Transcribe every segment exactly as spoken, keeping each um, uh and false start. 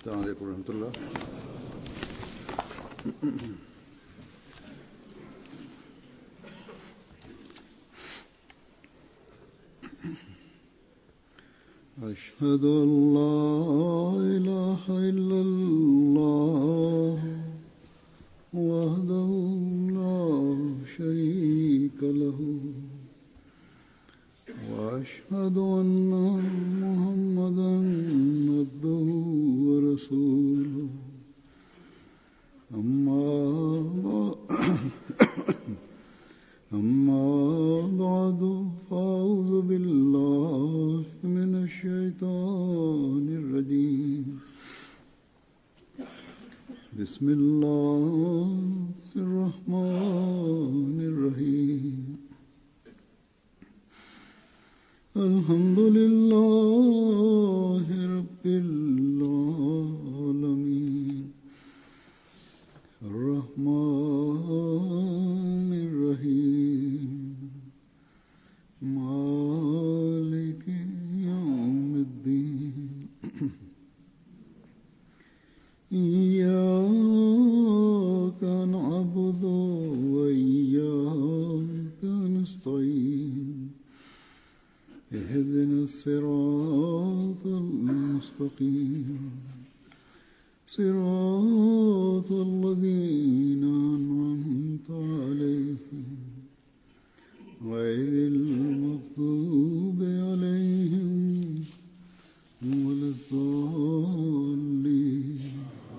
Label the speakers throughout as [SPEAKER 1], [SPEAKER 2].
[SPEAKER 1] السلام عليكم ورحمة الله. أشهد أن لا إله إلا الله وحده لا شريك له وأشهد أن محمدا عبده ورسوله أما أما بعد فأعوذ بالله من الشيطان الرجيم بسم الله الرحمن الرحيم الحمد لله رب العالمين الرحمن الرحيم مالك يوم الدين إياك نعبد وإياك نستعين اهدنا الصراط المستقيم صراط الذين أنعمت عليهم غير المغضوب عليهم ولا الضالين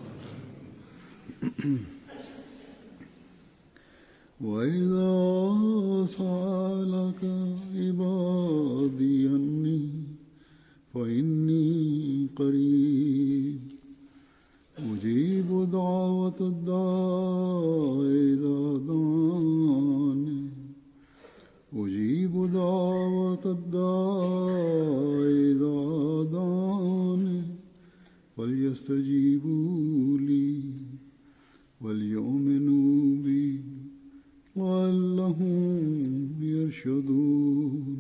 [SPEAKER 1] وإذا سألك عبادي عني فإني قريب أجيب دعوة الداع إذا دعاني أجيب دعوة الداع إذا دعاني فليستجيبوا لي وليؤمنوا بي لعلهم يرشدون.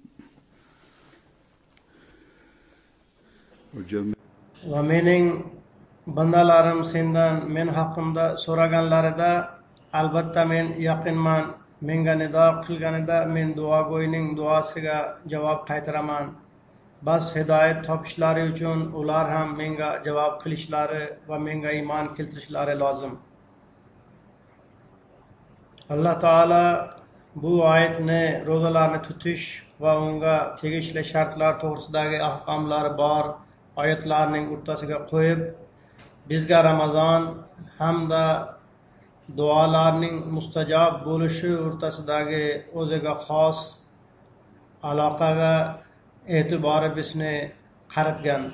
[SPEAKER 2] Va mening bandalarim sendan men haqimda so'raganlarida albatta men yaqinman. Menga nido qilganida men duogo'yning duosiga javob qaytaraman. Bas hidoyat topishlari uchun ular ham menga javob qilishlari va menga iymon keltirishlari lozim. Alloh taolo bu oyatni ro'zalarni tutish va unga tegishli shartlar to'g'risidagi ahkomlari bor oyatlarning o'rtasiga qo'yib, bizga Ramazon hamda duolarning mustajob bo'lishi o'rtasidagi o'ziga xos aloqaga e'tibori bizni qaratgan.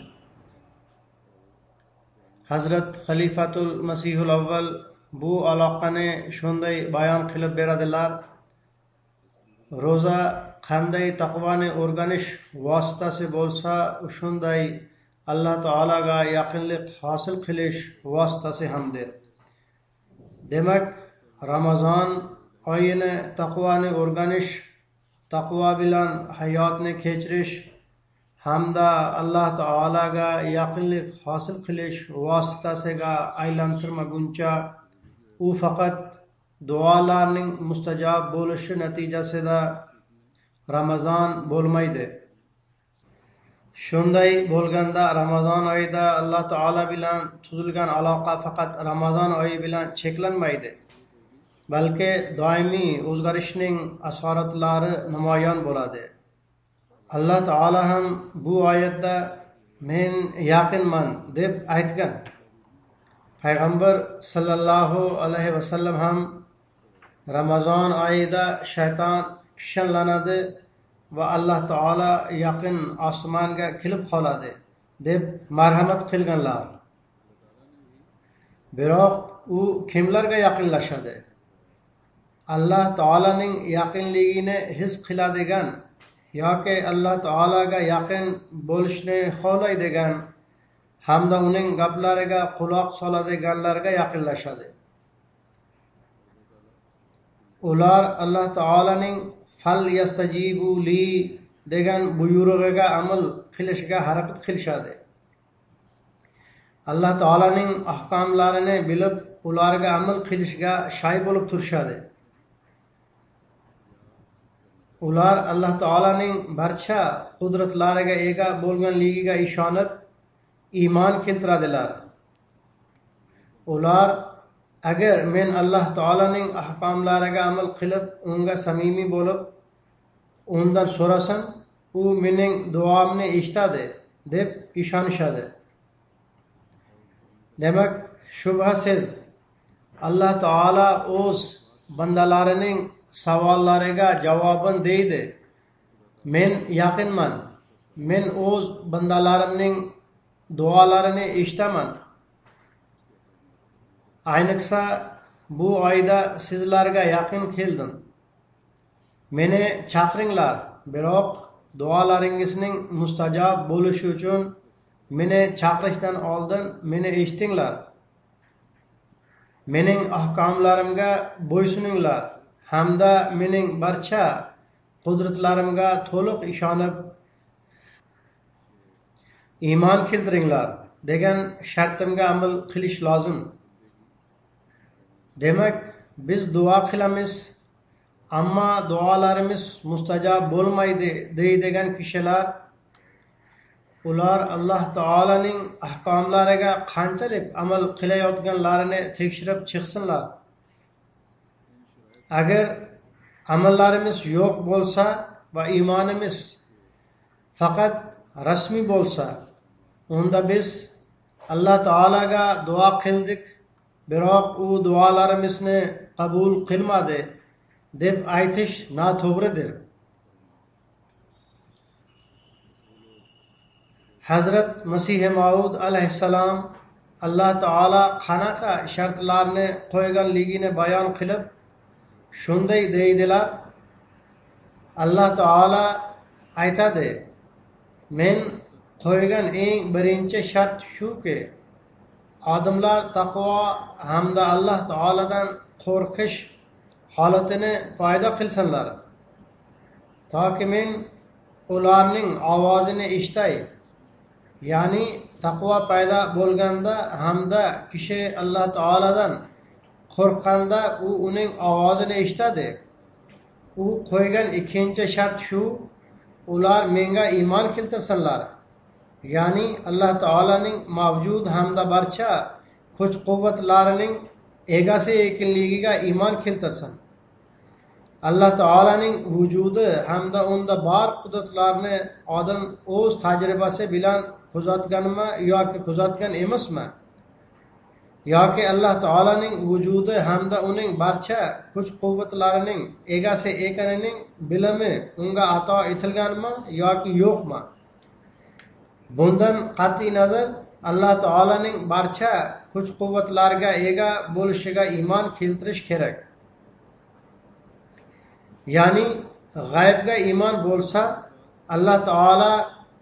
[SPEAKER 2] Hazrat Xalifatul Masihul Avval bu aloqani shunday bayon qilib beradilar: ro'za qanday taqvoni o'rganish vositasi bo'lsa, shunday Alloh taologa yaqinlik hosil qilish vositasi hamdir. Demak, Ramazon oyini taqvoni o'rganish, taqvo bilan hayotni kechirish hamda Alloh taologa yaqinlik hosil qilish vositasiga aylantirmaguncha u faqat duolarning mustajob bo'lishi natijasida Ramazon bo'lmaydi. Shunday bo'lganda Ramazon oyida Alloh taolo bilan tuzilgan aloqa faqat Ramazon oyi bilan cheklanmaydi, balki doimiy o'zgarishning asoratlari namoyon bo'ladi. Alloh taolo ham bu oyatda men yaqinman deb aytgan. Payg'ambar sallallohu alayhi vasallam ham Ramazon oyida shayton kishanlanadi va Alloh taolo yaqin osmonga kelib qoladi deb marhamat qilganlar. Biroq u kimlarga yaqinlashadi? Alloh taolaning yaqinligini his qiladigan yoki Alloh taologa yaqin bo'lishni xohlaydigan hamda uning gaplariga quloq soladiganlarga yaqinlashadi. Ular Alloh taolaning fal yastajibu li degan buyrug'iga amal qilishga harakat qilishadi. alloh taolaning ahkomlarini bilib ularga amal qilishga shay bo'lib turishadi. Ular alloh taolaning barcha qudratlariga ega bo'lganligiga ishonib iymon keltiradilar. Ular agar men alloh taolaning ahkomlariga amal qilib unga samimiy bo'lib undan so'rasam u mening duomni eshitadi deb ishonishadi. Demak, shubhasiz alloh taolo o'z bandalarining savollariga javoban deydi: men yaqinman, men o'z bandalarimning duolarini eshitaman. Ayniqsa bu oyda sizlarga yaqin keldim. Meni chaqiringlar, biroq duolaringizning mustajob bo'lishi uchun meni chaqirishdan oldin meni eshitinglar. Mening ahkomlarimga bo'ysuninglar hamda mening barcha qudratlarimga to'liq ishonib iymon keltiringlar degan shartimga amal qilish lozim. Demak, biz duo qilamiz, ammo duolarimiz mustajob bo'lmaydi deydigan kishilar, ular Alloh taolaning ahkomlariga qanchalik amal qilayotganlarini tekshirib chiqsinlar. Agar amallarimiz yo'q bo'lsa va iymonimiz faqat rasmiy bo'lsa, unda biz Alloh taolaga duo qildik, biroq u duolarimizni qabul qilmadi deb aytish noto'g'ridir. Hazrat Masih Maud alayhissalom Alloh taolo qanaqa shartlarni qo'yganligini bayon qilib shunday deydilar: Alloh taolo aytadi, men qo'ygan eng birinchi shart shuki, odamlar taqvo hamda Alloh taoladan qo'rqish holatini paydo qilsinlar, toki men ularning ovozini eshitay. Ya'ni taqvo paydo bo'lganda hamda kishi Alloh taoladan qo'rqqanda u uning ovozini eshitadi. U qo'ygan ikkinchi shart shu: ular menga iymon keltirsinlar. Ya'ni Alloh taolaning mavjud hamda barcha kuch-quvvatlarining egasi ekanligiga iymon keltirsin. Alloh taolaning vujudi hamda unda bor qudratlarni odam o'z tajribasi bilan kuzatganmi yoki kuzatgan emasmi? Yoki Alloh taolaning vujudi hamda uning barcha kuch-quvvatlarining egasi ekanining bilimi unga ato etilganmi yoki yo'qmi? Bundan qat'iy nazar Alloh taolaning barcha kuch-quvvatlarga ega bo'lishiga iymon keltirish kerak. Ya'ni g'aybga iymon bo'lsa, Alloh taolo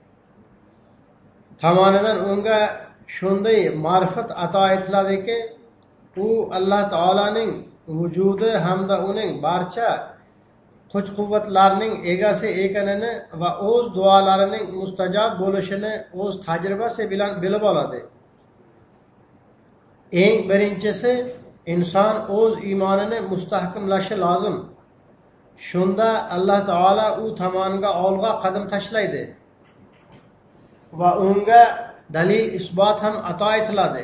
[SPEAKER 2] tomonidan unga shunday ma'rifat ato etiladiki, u Alloh taolaning vujudi hamda uning barcha kuch-quvvatlarning egasi ekanini va o'z duolarining mustajob bo'lishini o'z tajribasi bilan bilib oladi. Eng birinchisi, inson o'z iymonini mustahkamlashi lozim. Shunda Alloh taolo u tomoniga olg'a qadam tashlaydi va unga dalil isbot ham ato etiladi.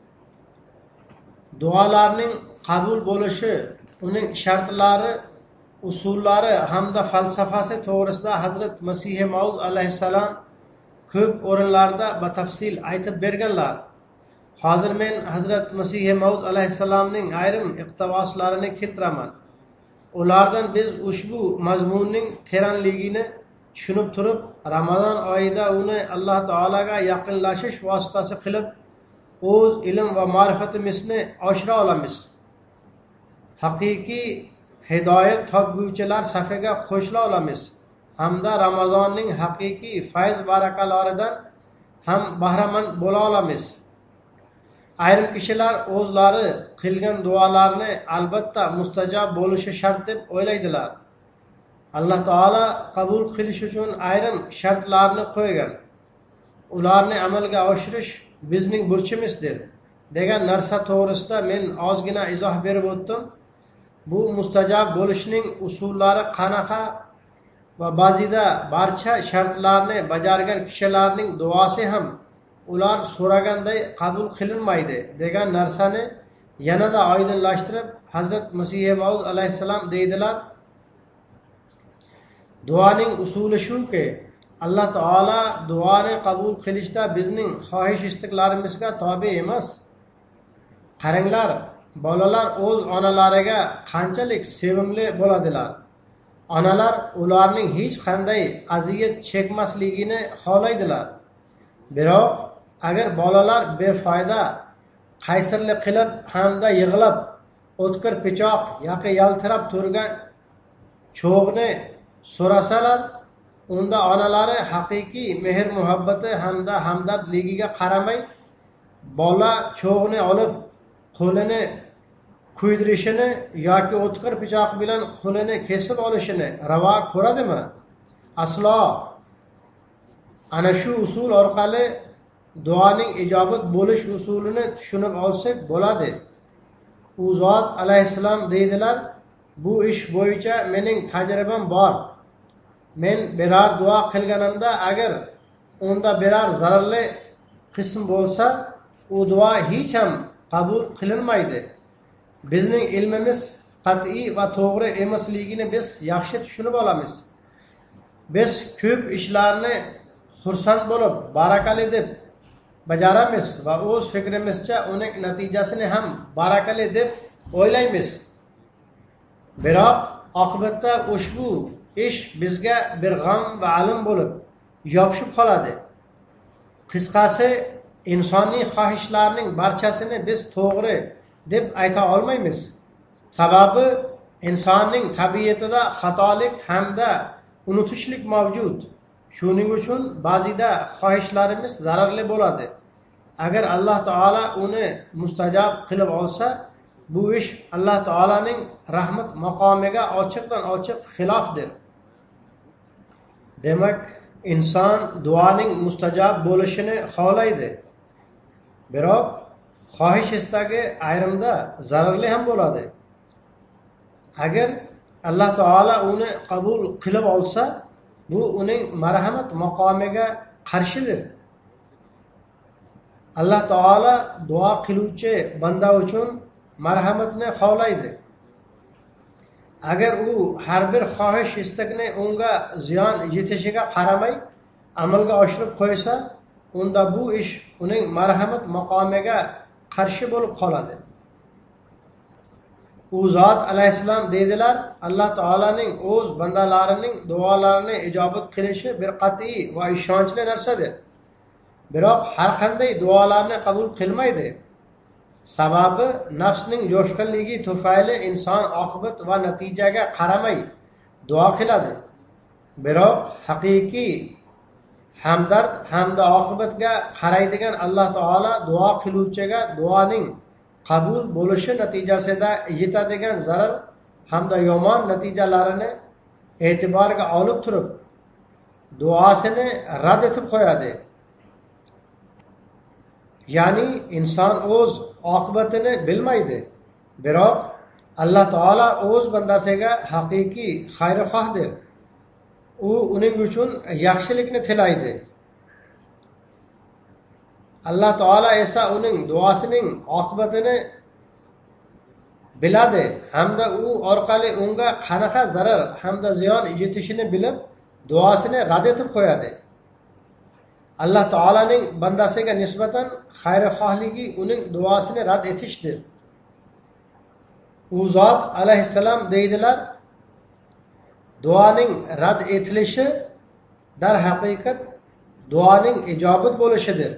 [SPEAKER 2] Duolarning qabul bo'lishi, uning shartlari, usullari hamda falsafasi to'g'risida Hazrat Masih Maud alayhissalom ko'p o'rinlarda batafsil aytib berganlar. Hozir men Hazrat Masih Maud alayhissalomning ayrim iqtiboslarini keltiraman. Ulardan biz ushbu mazmunning teranligini tushunib turib, Ramazon oyida uni Alloh taolaga yaqinlashish vositasi qilib, o'z ilm va ma'rifatimizni oshira olamiz. Haqiqiy hidoyat topguvchilar safiga qo'shila olamiz hamda Ramazonning haqiqiy fayz barakalaridan ham bahramand bo'la olamiz. Ayrim kishilar o'zlari qilgan duolarni albatta mustajob bo'lishi shart deb o'ylaydilar. Alloh taolo qabul qilish uchun ayrim shartlarni qo'ygan. Ularni amalga oshirish bizning burchimizdir degan narsa to'g'risida men ozgina izoh berib o'tdim. Bu mustajab bo'lishning usullari qanaqa va ba'zida barcha shartlarni bajargan kishilarning duosi ham ular so'raganday qabul qilinmaydi degan narsani yanada oydinlashtirib Hazrat Masih Maud alayhissalom deydilar: duoning usuli shuki, Alloh taolo duoni qabul qilishda bizning xohish istiqlarimizga tobe emas. Qaranglar, bolalar o'z onalariga qanchalik sevimli bo'ladilar. Onalar ularning hech qanday aziyat chekmasligini xohlaydilar. Biroq agar bolalar befoyda qaysirlik qilib hamda yig'lab o'tkir pichoq yoki yaltirab turgan cho'g'ni so'rasalar, unda onalari haqiqiy mehr muhabbati hamda hamdardligiga qaramay bola cho'g'ni olib qo'lini kuydirishini yoki o'tkir pichoq bilan qo'lini kesib olishini ravo ko'radimi? Aslo. Ana shu usul orqali duoning ijobat bo'lish usulini tushunib olsak bo'ladi. U zot alayhissalom deydilar: bu ish bo'yicha mening tajribam bor. Men biror duo qilganimda agar unda biror zararli qism bo'lsa, u duo hech ham qabul qilinmaydi. Bizning ilmimiz qat'iy va to'g'ri emasligini biz yaxshi tushunib olamiz. Biz ko'p ishlarni xursand bo'lib, barakali deb bajaramiz va o'z fikrimizcha uning natijasini ham barakali deb o'ylaymiz. Biroq oqibatda ushbu ish bizga bir g'am va alam bo'lib yopishib qoladi. Qisqasi, insoniy xohishlarning barchasini biz to'g'ri deb ayta olmaymiz. Sababi insonning tabiatida xatolik hamda unutishlik mavjud. Shuning uchun ba'zida xohishlarimiz zararli bo'ladi. Agar Alloh taolo uni mustajab qilib olsa, bu ish Alloh taolaning rahmat maqomiga ochiqdan ochiq xilofdir. Demak, inson duoning mustajab bo'lishini xohlaydi. Biroq xohish istagi ayrimda zararli ham bo'ladi. Agar Alloh taolo uni qabul qilib olsa, bu uning marhamat maqomiga qarshidir. Alloh taolo duo qiluvchi banda uchun marhamatni xohlaydi. Agar u har bir xohish istakni unga ziyon yetishiga qaramay amalga oshirib qo'ysa, unda bu ish uning marhamat maqomiga qarshi bo'lib qoladi. U zot alayhissalom deydilar: Alloh taolaning o'z bandalarining duolarini ijobat qilishi bir qat'iy va ishonchli narsadir. Biroq har qanday duolarni qabul qilmaydi. Sababi nafsning jo'shqinligi tufayli inson oqibat va natijaga qaramay duo qiladi. Biroq haqiqiy hamdard hamda oqibatga qaraydigan Alloh taolo duo qiluvchiga duoning qabul bo'lishi natijasida yetadigan zarar hamda yomon natijalarini e'tiborga olib turib duosini rad etib qo'yadi. Ya'ni inson o'z oqibatini bilmaydi. Biroq Alloh taolo o'z bandasiga haqiqiy xayrixohdir. U uning uchun yaxshilikni tilaydi. Alloh taolo esa uning duosining oqibatini biladi hamda u orqali unga qanaqa zarar hamda ziyon yetishini bilib duosini rad etib qo'yadi. Alloh taolaning bandasiga nisbatan xayrixohligi uning duosini rad etishdir. U zot alayhissalom deydilar: duoning rad etilishi dar haqiqat duoning ijobat bo'lishidir.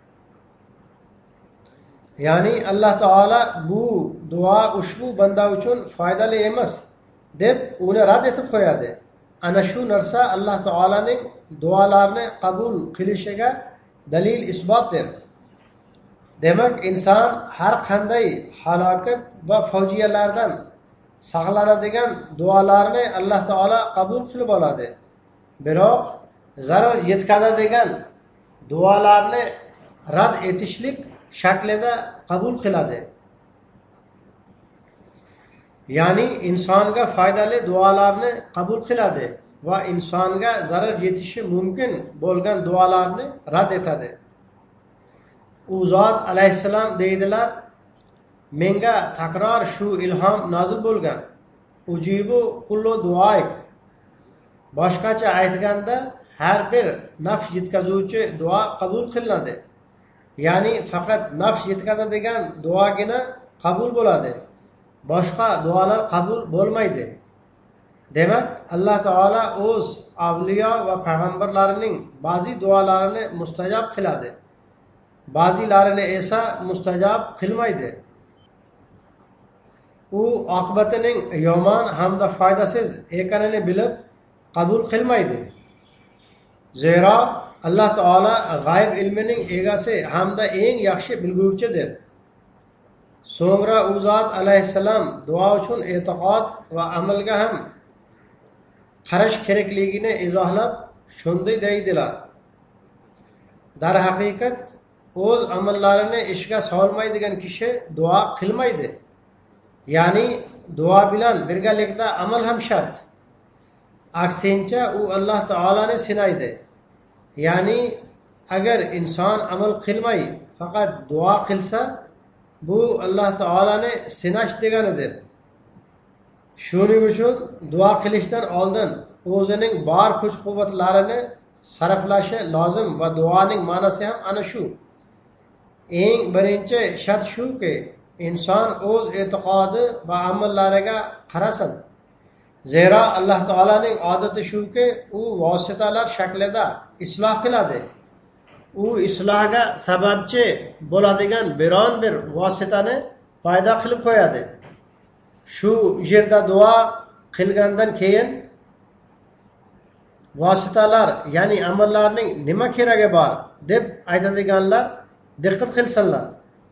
[SPEAKER 2] Ya'ni Alloh taolo bu duo ushbu banda uchun foydali emas deb uni rad etib qo'yadi. Ana shu narsa Alloh taolaning duolarni qabul qilishiga dalil isbotdir. Demak, inson har qanday halokat va fojialardan saqlanadigan duolarni Alloh taolo qabul qilib oladi. Biroq zarar yetkazadigan duolarni rad etishlik shaklida qabul qiladi. Ya'ni insonga foydali duolarni qabul qiladi va insonga zarar yetishi mumkin bo'lgan duolarni rad etadi. U zot alayhissalom deydilar, menga takror shu ilhom nozil bo'lgan. Ujibu kullu duoik. Boshqacha aytganda, har bir naf yetkazuvchi duo qabul qilinadi. Ya'ni faqat naf yetkazadigan duogina qabul bo'ladi. Boshqa duolar qabul bo'lmaydi. Demak, Alloh taolo o'z avliyo va payg'ambarlarining ba'zi duolarini mustajab qiladi. Ba'zilarini esa mustajab qilmaydi. U oqibatining yomon hamda foydasiz ekanini bilib qabul qilmaydi. Zero Alloh taolo g'ayb ilmining egasi hamda eng yaxshi bilguvchidir. So'ngra u zot alayhissalom duo uchun e'tiqod va amalga ham qarash kerakligini izohlab shunday deydilar. Darhaqiqat o'z amallarini ishga solmaydigan kishi duo qilmaydi. Ya'ni duo bilan birgalikda amal ham shart. Aksincha u Alloh taolani sinaydi. Ya'ni agar inson amal qilmay faqat duo qilsa, bu Alloh taolani sinash deganidir. Shuning uchun duo qilishdan oldin o'zining bor kuch-quvvatlarini sarflashi lozim va duoning ma'nosi ham ana shu. Eng birinchi shart shuki, inson o'z e'tiqodi va amallariga qarasin. Zero Alloh taolaning odati shuki, u vositalar shaklida isloh qiladi. U islohga sababchi bo'ladigan biron bir vositani paydo qilib qo'yadi. Shu yerda duo qilgandan keyin vositalar, ya'ni amallarning nima keragi bor deb aytadiganlar diqqat qilsinlar.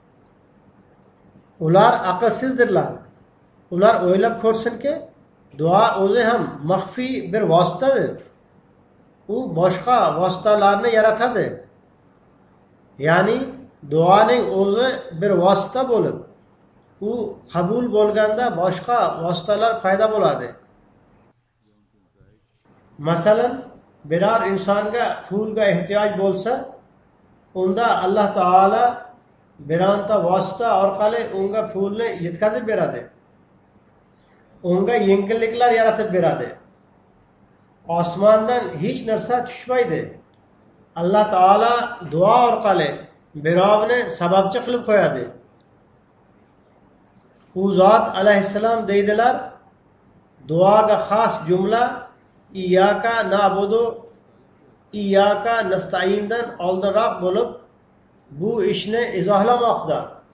[SPEAKER 2] Ular aqlsizdirlar. Ular o'ylab ko'rsinki, duo o'zi ham maxfiy bir vositadir. U boshqa vositalarni yaratadi. Ya'ni duoning o'zi bir vosita bo'lib, u qabul bo'lganda boshqa vositalar paydo bo'ladi. Masalan, biror insonga pulga ehtiyoj bo'lsa, unda Alloh taolo bironta vosita orqali unga pulni yetkazib beradi. Unga yengilliklar yaratib beradi. Osmondan hech narsa tushmaydi. Alloh taolo duo orqali birovni sababchi qilib qo'yadi. U zot alayhissalom deydilar, duoga xos jumla iyyaka na'budu iyyaka nasta'indan oldinroq bo'lib, bu ishni izohlamoqda.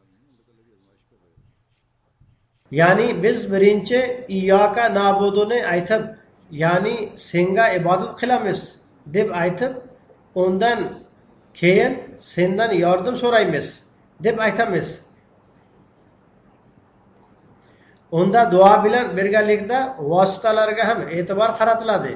[SPEAKER 2] Ya'ni biz birinchi iyyaka na'buduni aytib, ya'ni senga ibodat qilamiz deb aytib, undan keyin sendan yordam so'raymiz deb aytamiz. Unda duo bilan birgalikda vositalarga ham e'tibor qaratiladi.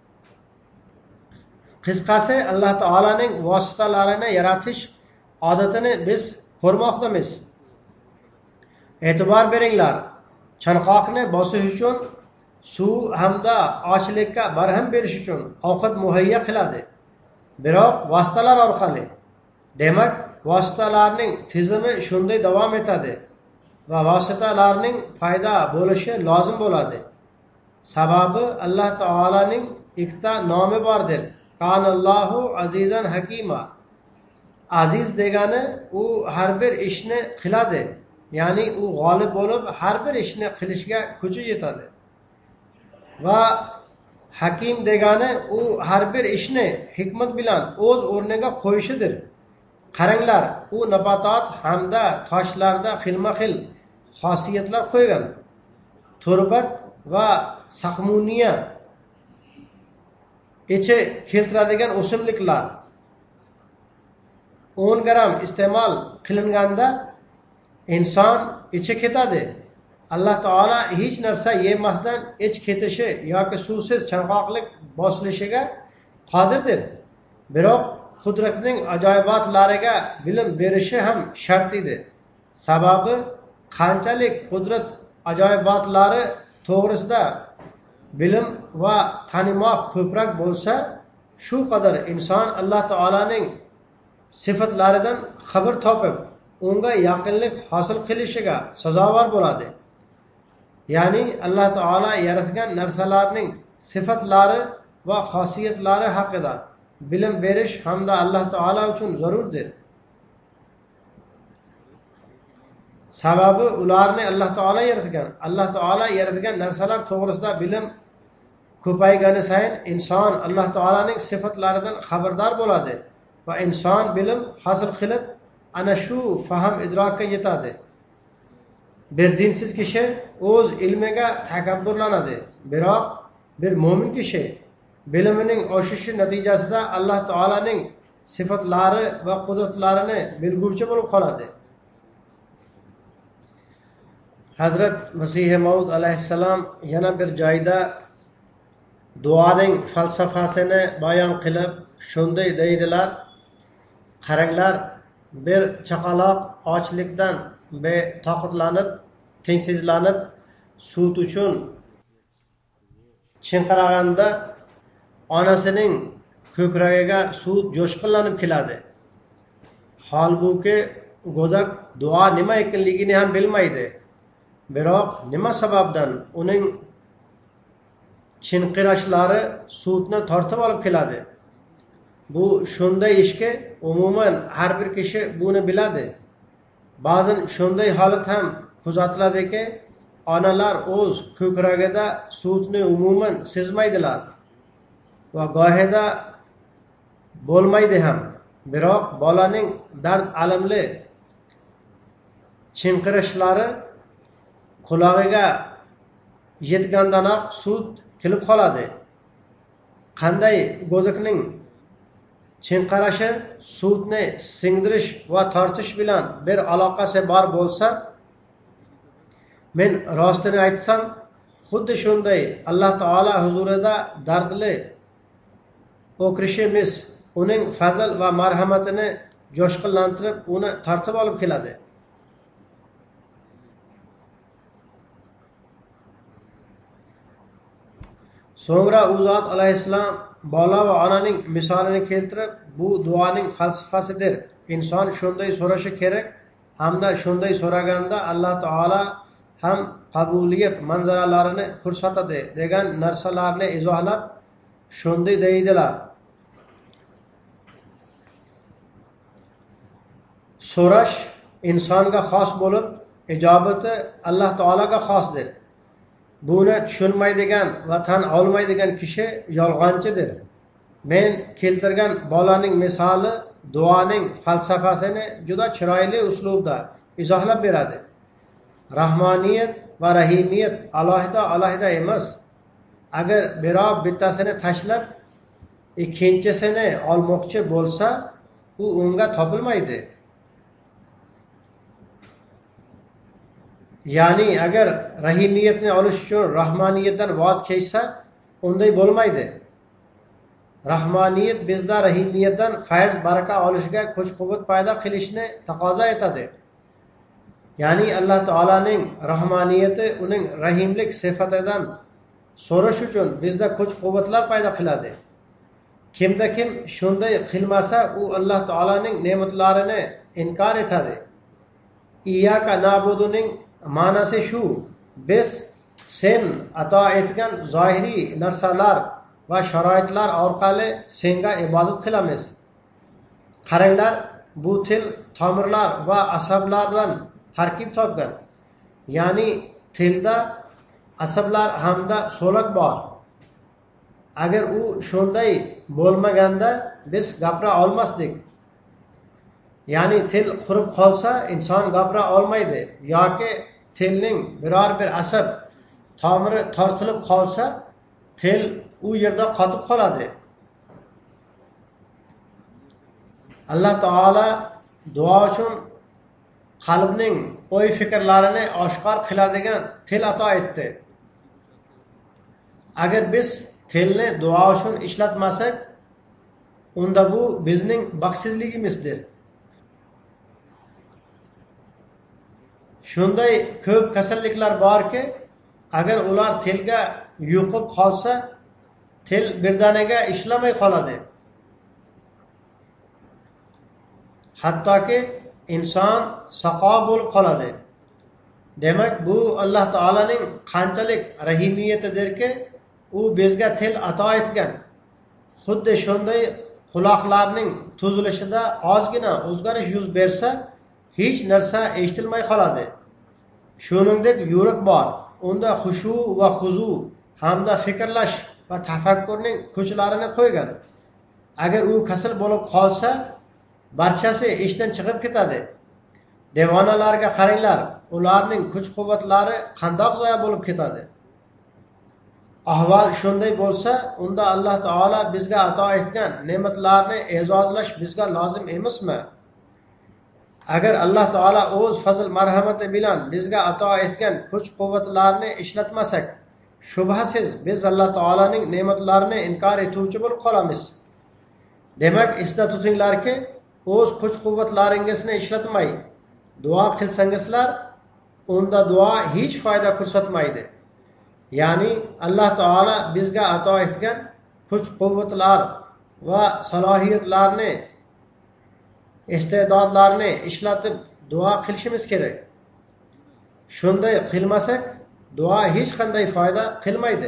[SPEAKER 2] Qisqasi, Alloh taolaning vositalarini yaratish odatini biz ko'rmoqdamiz. E'tibor beringlar. Chanqoqni bosish uchun suv hamda ochlikka barham berish uchun ovqat muhayyo qiladi. Biroq vositalar orqali. Demak, vositalarning tizimi shunday davom etadi va vositalarning paydo bo'lishi lozim bo'ladi. Sababi Alloh taolaning ikkita nomi bordir. Kanallohu azizan hakima. Aziz degani u har bir ishni qiladi. Ya'ni u g'olib bo'lib har bir ishni qilishga kuchi yetadi. Va hakim degani u har bir ishni hikmat bilan o'z o'rniga qo'yishidir. Qaranglar, u nabatot hamda toshlarda xilma-xil xosiyatlar qo'ygan. Turbat va saqmuniya ichi keltiradigan o'simliklar o'n gram iste'mol qilinganda inson ichi ketadi. Alloh taolo hech narsa yemasdan ich ketishi yoki suvsiz chanqoqlik bosilishiga qodirdir. Biroq qudratining ajoyibotlariga bilim berishi ham shart edi. Sababi qanchalik qudrat ajoyibotlari to'g'risida bilim va tanimoq ko'proq bo'lsa, shu qadar inson Alloh taolaning sifatlaridan xabar topib, unga yaqinlik hosil qilishiga sazovor bo'ladi. Ya'ni Alloh taolo yaratgan narsalarning sifatlari va xosiyatlari haqida bilim berish hamda Alloh taolo uchun zarurdir. Sababi ularni Alloh taolo yaratgan. Alloh taolo yaratgan narsalar to'g'risida bilim ko'paygani sayin inson Alloh taolaning sifatlaridan xabardor bo'ladi va inson bilim hosil qilib, ana shu fahm idrokka yetadi. Bir dinsiz kishi o'z ilmiga takabburlanadi. Biroq bir mo'min kishi bilimining oshishi natijasida Alloh taolaning sifatlari va qudratlarini bilguvchi bo'lib qoladi. Hazrat Masih Maud alayhissalom yana bir joyda duoning falsafasini bayon qilib shunday deydilar: qaranglar, bir chaqaloq ochlikdan betoqatlanib, tengsizlanib, sut uchun chinqiraganda onasining ko'kragiga sut jo'shqinlanib keladi. Holbuki go'dak duo nima ekanligini ham bilmaydi. Biroq nima sababdan uning chinqirashlari sutni tortib olib keladi? Bu shunday ishki, umuman har bir kishi buni biladi. Ba'zan shunday holat ham kuzatiladiki, onalar o'z ko'kragida sutni umuman sezmaydilar va gohida bo'lmaydi ham. Biroq bolaning dard alamli chinqirashlari qulog'iga yetgandanoq sut kelib qoladi. Qanday go'dakning chinqirashi sutni singdirish va tortish bilan bir aloqasi bor bo'lsa, men rostini aytsam, xuddi shunday Alloh taolo huzurida dardli o'krishimiz uning fazl va marhamatini jo'shqinlantirib, uni tortib olib keladi. So'ngra u zot alayhissalom bola va onaning misolini keltirib, bu duoning falsafasidir. Inson shunday so'rashi kerak, hamda shunday so'raganda Alloh taolo ham qabuliyat manzaralarini ko'rsatadi degan narsalarni izohlab shunday deydilar: so'rash insonga xos bo'lib, ijobati Alloh taologa xosdir. Buni tushunmaydigan va tan olmaydigan kishi yolg'onchidir. Men keltirgan bolaning misoli duoning falsafasini juda chiroyli uslubda izohlab beradi. Rahmoniyat va rahimiyat alohida-alohida emas. Agar birov bittasini tashlab, ikkinchisini olmoqchi bo'lsa, u unga topilmaydi. Ya'ni agar rahimiyatni olish uchun rahmoniyatdan voz kechsa, unday bo'lmaydi. Rahmoniyat bizda rahimiyatdan fayz baraka olishga kuch-quvvat paydo qilishni taqozo etadi. Ya'ni Alloh taolaning rahmoniyati uning rahimlik sifatidan so'rash uchun bizda kuch-quvvatlar paydo qiladi. Kimda kim shunday qilmasa, u Alloh taolaning ne'matlarini inkor etadi. Iyyaka na'buduning ma'nosi shu: biz sen ato etgan zohiriy narsalar va sharoitlar orqali senga ibodat qilamiz. Qaranglar, bu til tomirlar va asablardan tarkib topgan. Ya'ni tilda asablar hamda so'lak bor. Agar u shunday bo'lmaganda biz gapira olmasdik. Ya'ni til qurib qolsa inson gapira olmaydi yoki tilning biror bir asab tomiri tortilib qolsa, til u yerda qotib qoladi. Alloh taolo duo uchun qalbning o'y fikrlarini oshkor qiladigan til ato etdi. Agar biz tilni duo uchun ishlatmasak, unda bu bizning baxtsizligimizdir. Shunday ko'p kasalliklar borki, agar ular telga yuqib qolsa, tel birdaniga ishlamay qoladi. Hattoki inson saqo bo'lib qoladi. Demak, bu Alloh taolaning qanchalik rahimiyatidirki, u bizga tel ato etgan. Xuddi shunday quloqlarning tuzilishida ozgina o'zgarish yuz bersa, hech narsa eshitilmay qoladi. Shuningdek, yurak bor. Unda xushu va xuzu hamda fikrlash va tafakkurning kuchlarini qo'ygan. Agar u kasal bo'lib qolsa, barchasi ishdan chiqib ketadi. Devonalarga qaranglar, ularning kuch-quvvatlari qandoq zoya bo'lib ketadi. Ahvol shunday bo'lsa, unda Alloh taolo bizga ato etgan ne'matlarni e'zozlash bizga lozim emasmi? Agar Alloh taolo o'z fazl marhamati bilan bizga ato etgan kuch-quvvatlarni ishlatmasak, shubhasiz biz Alloh taolaning ne'matlarini inkor etuvchi bo'lib qolamiz. Demak, esda tutinglarki, o'z kuch-quvvatlaringizni ishlatmay duo qilsangizlar, unda duo hech foyda ko'rsatmaydi. Ya'ni Alloh taolo bizga ato etgan kuch-quvvatlar va salohiyatlarni, iste'dodlarni ishlatib duo qilishimiz kerak. Shunday qilmasak, duo hech qanday foyda qilmaydi.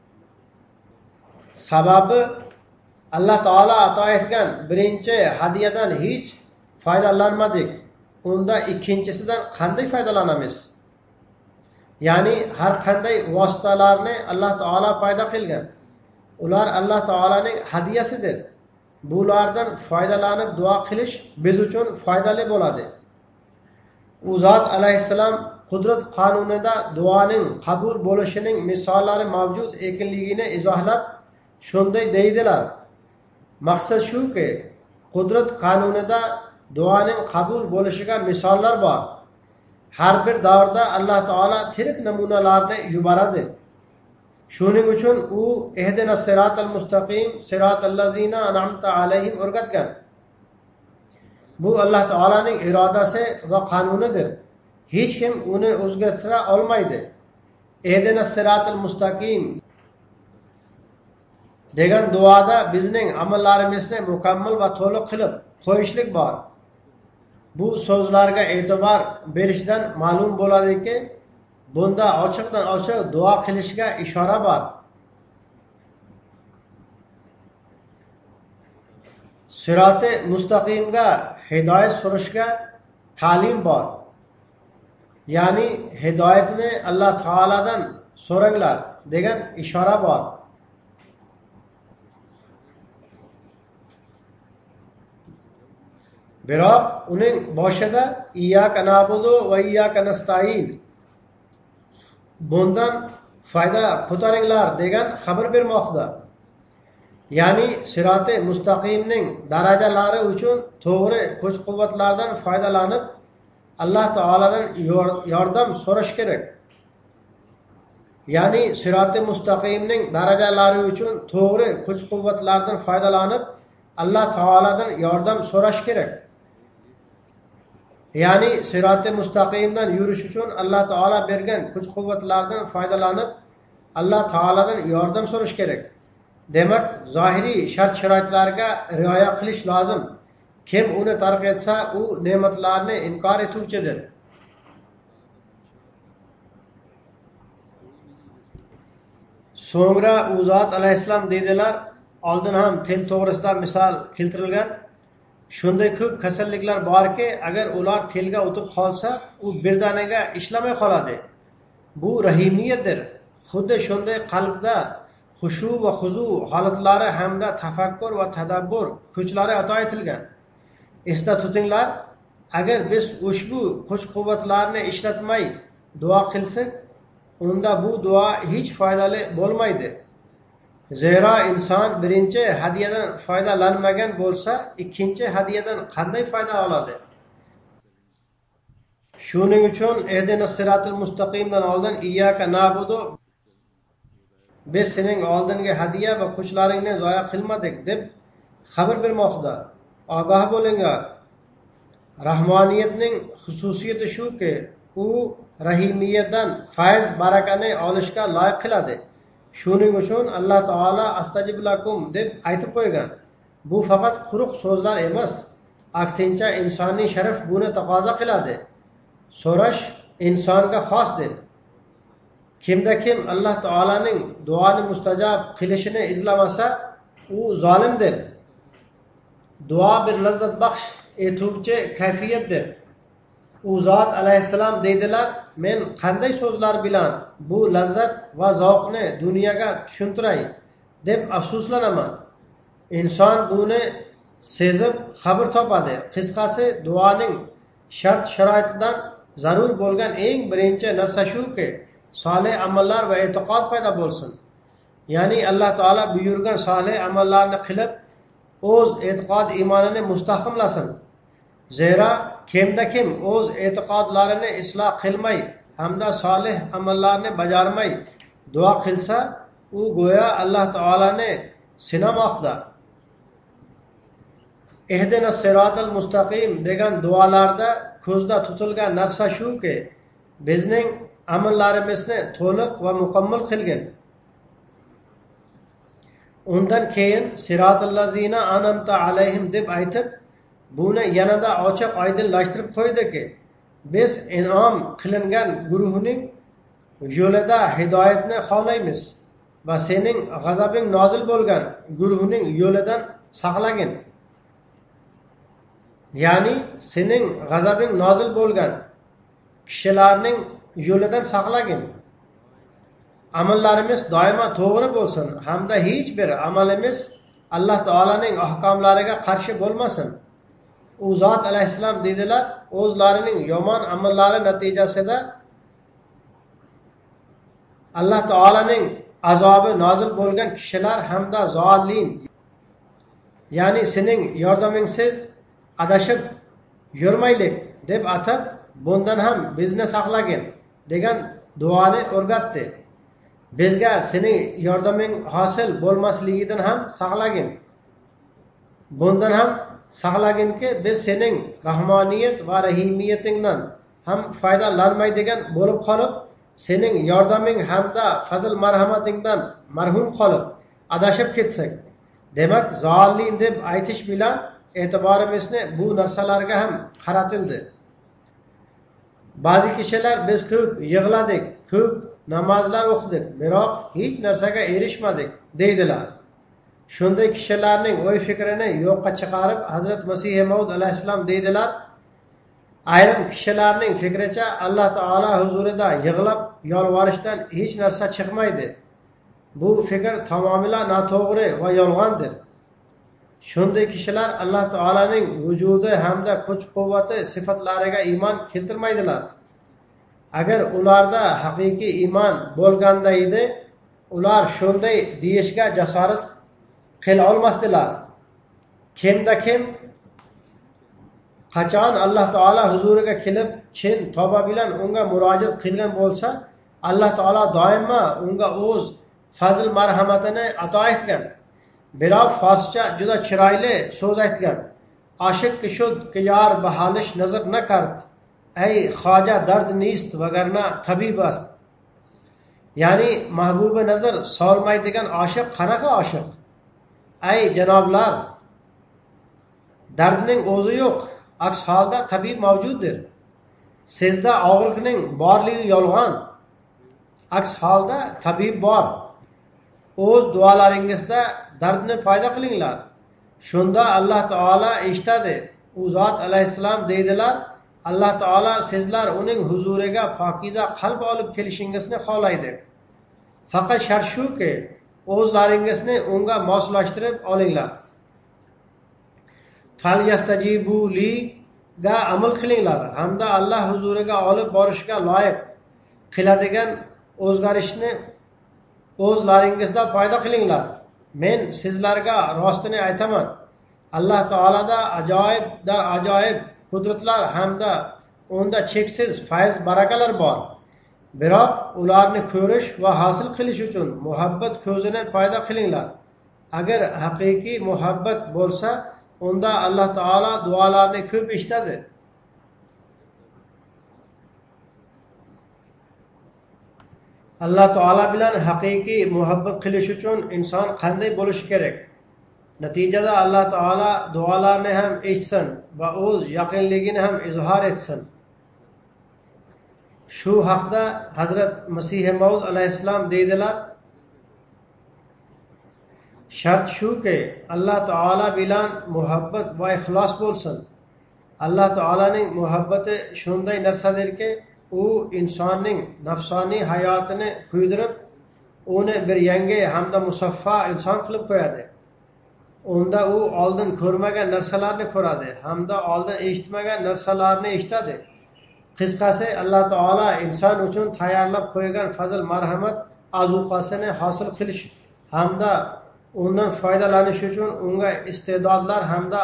[SPEAKER 2] Sababi Alloh taolo ato etgan birinchi hadiyadan hech foydalanmadik. Unda ikkinchisidan qanday foydalanamiz? Ya'ni har qanday vositalarni Alloh taolo paydo qilgan. Ular Alloh taolaning hadiyasidir. Bulardan foydalanib duo qilish biz uchun foydali bo'ladi. U zot alayhissalom qudrat qonunida duoning qabul bo'lishining misollari mavjud ekanligini izohlab shunday deydilar. Maqsad shuki, qudrat qonunida duoning qabul bo'lishiga misollar bor. Har bir davrda Alloh taolo tirik namunalarni yuboradi. Shuning uchun u ihdinas siratal mustaqim siratal ladzina an'amta alayhim o'rgatgan. Bu Alloh taolaning irodasi va qonunidir. Hech kim uni o'zgartira olmaydi. Ihdinas siratal mustaqim degan duoda bizning amallarimizni mukammal va to'liq qilib qo'yishlik bor. Bu so'zlarga e'tibor berishdan ma'lum bo'ladiki, bunda ochiqdan ochiq duo qilishga ishora bor. Siroti mustaqimga hidoyat so'rashga ta'lim bor. Ya'ni hidoyatni Alloh taoladan so'ranglar degan ishora bor. Biroq uning boshida iyyaka na'budu va iyyaka nasta'in bundan foyda ko'taringlar degan xabar bermoqda. Ya'ni siroti mustaqimning darajalari uchun to'g'ri kuch-quvvatlardan foydalanib Alloh taoladan yordam so'rash kerak. Ya'ni siroti mustaqimning darajalari uchun to'g'ri kuch-quvvatlardan foydalanib Alloh taoladan yordam so'rash kerak. Ya'ni siroti mustaqimdan yurish uchun Alloh taolo bergan kuch-quvvatlardan foydalanib Alloh taoladan yordam so'rash kerak. Demak, zohiriy shart-sharoitlarga rioya qilish lozim. Kim uni tark etsa, u ne'matlarni inkor etuvchidir. So'ngra u zot alayhissalom dedilar, oldin ham til to'g'risida misol keltirilgan. Shunday ko'p kasalliklar borki, agar ular tilga o'tib qolsa, u birdaniga ishlamay qoladi. Bu rahimiyatdir. Xuddi shunday qalbda xushu va xuzu holatlari hamda tafakkur va tadabbur kuchlari ato etilgan. Esda tutinglar, agar biz ushbu kuch-quvvatlarni ishlatmay duo qilsak, unda bu duo hech foydali bo'lmaydi. Zero inson birinchi hadiyadan foydalanmagan bo'lsa, ikkinchi hadiyadan qanday foyda oladi? Shuning uchun ihdinas siratal mustaqimdan oldin iyyaka na'budu, biz sening oldingi hadiya va kuchlaringni zoya qilmadik deb xabar bermoqda. Ogoh bo'linglar. Rahmoniyatning xususiyati shuki, u rahimiyatdan fayz barakani olishga loyiq qiladi. Shuning uchun Alloh taolo astajib lakum deb aytib qo'ygan. Bu faqat quruq so'zlar emas. Aksincha insoniy sharaf buni taqozo qiladi. So'rash insonga xosdir. Kimda kim Alloh taolaning duoni mustajab qilishini izlamasa, u zolimdir. Duo bir lazzat baxsh etuvchi kayfiyatdir. U zot alayhissalom deydilar, men qanday so'zlar bilan bu lazzat va zavqni dunyoga tushuntiray deb afsuslanaman. Inson buni sezib xabar topadi. Qisqasi, duoning shart sharoitidan zarur bo'lgan eng birinchi narsa shuki, solih amallar va e'tiqod paydo bo'lsin. Ya'ni Alloh taolo buyurgan solih amallarni qilib, o'z e'tiqod iymonini mustahkamlasin. Zero kimda kim o'z e'tiqodlarini isloh qilmay hamda solih amallarni bajarmay duo qilsa, u go'yo Alloh taolani sinamoqda. Ehdinas siratal mustaqim degan duolarda ko'zda tutilgan narsa shuki, bizning amallarimizni to'liq va mukammal qilgin. Undan keyin siratal lazina an'amta alayhim deb aytib, buni yanada ochiq oydinlashtirib qo'ydiki, biz in'om qilingan guruhning yo'lida hidoyatni xohlaymiz va sening g'azabing nozil bo'lgan guruhning yo'lidan saqlagin. Ya'ni sening g'azabing nozil bo'lgan kishilarning yo'lidan saqlagin. Amallarimiz doimo to'g'ri bo'lsin hamda hech bir amalimiz Alloh taolaning ahkomlariga qarshi bo'lmasin. U zot alayhissalom dedilar, o'zlarining yomon amallari natijasida Alloh taolaning azobi nozil bo'lgan kishilar hamda zolin, ya'ni sening yordamingsiz adashib yurmaylik deb atab, bundan ham bizni saqlagin degan duoni o'rgatdi. Bizga sening yordaming hosil bo'lmasligidan ham saqlagin. Bundan ham saqlaginki, biz sening rahmoniyat va rahimiyatingdan ham foydalanmaydigan bo'lib qolib, sening yordaming hamda fazl marhamatingdan marhum qolib adashib ketsak. Demak, zolin deb aytish bilan e'tiborimizni bu narsalarga ham qaratildi. Ba'zi kishilar biz ko'p yig'ladik, ko'p namozlar o'qidik, biroq hech narsaga erishmadik deydilar. Shunday kishilarning o'y fikrini yo'qqa chiqarib, Hazrat Masih Maud alayhissalom deydilar, ayrim kishilarning fikricha Alloh taolo huzurida yig'lab yolvorishdan hech narsa chiqmaydi. Bu fikr tamomila noto'g'ri va yolg'ondir. Shunday kishilar Alloh taolaning vujudi hamda kuch-quvvati sifatlariga iymon keltirmaydilar. Agar ularda haqiqiy iymon bo'lganda edi, ular shunday deyishga jasorat qila olmasdilar. Kimda kim qachon Alloh taolo huzuriga kelib chin tavba bilan unga murojaat qilgan bo'lsa, Alloh taolo doimo unga o'z fazl marhamatini ato etgan. Biroq forscha juda chiroyli so'z aytgan. Oshiq ki shud ki yar bahalish nazar na kard. Ey xoja dard nist vagarna tabib ast. Ya'ni mahbubi nazar solmaydigan oshiq qanaqa oshiq? Ey janoblar, dardning o'zi yo'q, aks holda tabib mavjuddir. Sizda og'riqning borligi yolg'on, aks holda tabib bor. O'z duolaringizda dardni paydo qilinglar. Shunda Alloh taolo eshitadi. U zot alayhissalom deydilar, Alloh taolo sizlar uning huzuriga pokiza qalb olib kelishingizni xohlaydi. Faqat shart shuki, o'zlaringizni unga moslashtirib olinglar. Falyastajibu li ga amal qilinglar hamda Alloh huzuriga olib borishga loyiq qiladigan o'zgarishni o'zlaringizda paydo qilinglar. Men sizlarga rostini aytaman. Alloh taoloda ajoyib dar ajoyib qudratlar hamda unda cheksiz fayz barakalar bor. Biroq ularni ko'rish va hosil qilish uchun muhabbat ko'zini paydo qilinglar. agar haqiqiy muhabbat bo'lsa, unda Alloh taolo duolarni ko'p eshitadi. Alloh taolo bilan haqiqiy muhabbat qilish uchun inson qanday bo'lishi kerak? Natijada Alloh taolo duolarni ham eshitsin va o'z yaqinligini ham izhor etsin. Shu haqda Hazrat Masih Maud alayhissalom deydilar: shart shuki, Alloh taolo bilan muhabbat va ixlos bo'lsin. Alloh taolaning muhabbati shunday narsadirki, u insonning nafsoniy hayotini kuydirib, uni bir yangi hamda musaffo inson qilib qo'yadi. Unda u oldin ko'rmagan narsalarni ko'radi, hamda oldin eshitmagan narsalarni eshitadi. Qisqasi, Alloh taolo inson uchun tayyorlab qo'ygan fazl marhamat azuqasini hosil qilish hamda undan foydalanish uchun unga iste'dodlar hamda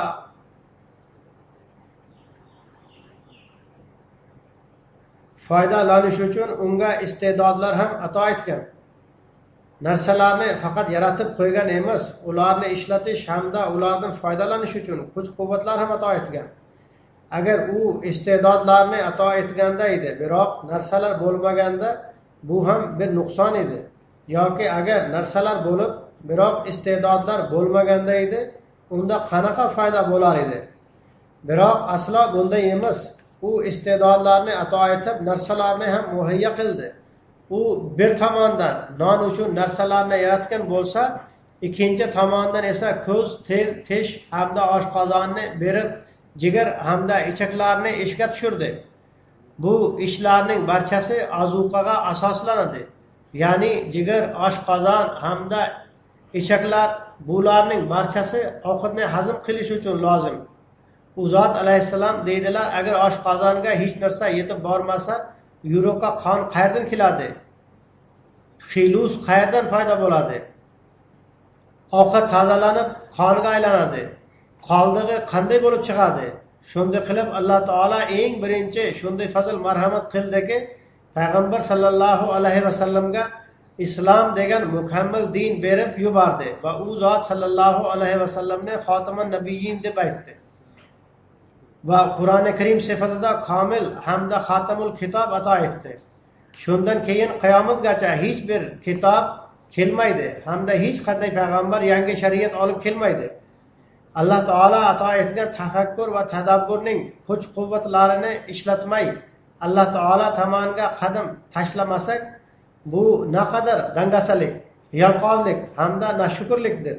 [SPEAKER 2] foydalanish uchun unga iste'dodlar ham ato etgan. Narsalarni faqat yaratib qo'ygan emas, ularni ishlatish hamda ulardan foydalanish uchun kuch-quvvatlar ham ato etgan. Agar u iste'dodlarni ato etganda edi, biroq narsalar bo'lmaganda, bu ham bir nuqson edi. Yoki agar narsalar bo'lib, biroq iste'dodlar bo'lmaganda edi, unda qanaqa foyda bo'lar edi? Biroq aslo bunday emas. U iste'dodlarni ato etib, narsalarni ham muhayyo qildi. U bir tomondan non uchun narsalarni yaratgan bo'lsa, ikkinchi tomondan esa ko'z, til, tish hamda oshqozonni berib, jigar hamda ichaklarni ishga tushirdi. Bu ishlarning barchasi azuqaga asoslanadi. Ya'ni jigar, oshqozon hamda ichaklar, bularning barchasi ovqatni hazm qilish uchun lozim. U zot alayhissalom deydilar: agar oshqozonga hech narsa yetib bormasa, yurakka qon qayerdan keladi? Xilus qayerdan paydo bo'ladi? Ovqat tozalanib qonga aylanadi. Qoldig'i qanday bo'lib chiqadi? Shunday qilib Alloh taolo eng birinchi shunday fazl marhamat qildiki, payg'ambar sallallohu alayhi vasallamga islom degan mukammal din berib yubordi va u zot sallallohu alayhi vasallamni xotiman nabiyyin deb aytdi. Va Qur'oni Karim sifatida komil hamda xotamul kitob ato etdi. Shundan keyin qiyomatgacha hech bir kitob kelmaydi hamda hech qanday payg'ambar yangi shariat olib kelmaydi. Alloh taolo ato etgan tafakkur va tadabburning kuch-quvvatlarini ishlatmay Alloh taolo tomoniga qadam tashlamasak, bu naqadar dangasalik, yalqovlik hamda nashukurlikdir.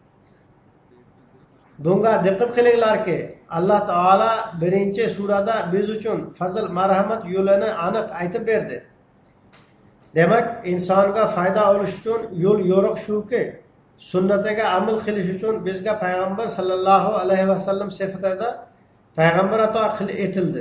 [SPEAKER 2] Bunga diqqat qilinglarki, Alloh taolo birinchi surada biz uchun fazl marhamat yo'lini aniq aytib berdi. Demak, insonga foyda olish uchun yo'l yo'riq shuki, sunnatiga amal qilish uchun bizga payg'ambar sallallohu alayhi vasallam sifatida payg'ambar ato etildi.